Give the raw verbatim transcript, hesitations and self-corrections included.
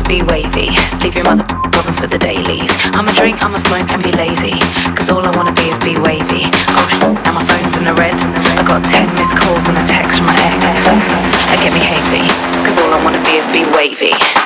be wavy. Leave your mother problems for the dailies. I'ma drink, I'ma smoke and be lazy. Cause all I wanna be is be wavy. Oh sh**, now my phone's in the red. I got ten missed calls and a text from my ex. It get me hazy. Cause all I wanna be is be wavy.